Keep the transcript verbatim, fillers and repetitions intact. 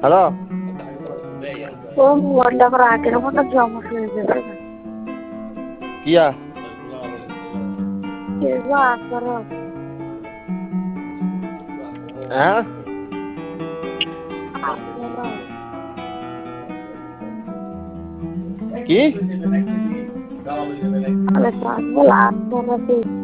hello ও মোবাইলটা আবার আগের মতো জমস হয়ে যাবে না কিয়া কেবা আসর হ্যাঁ কি আরে পাগল আসর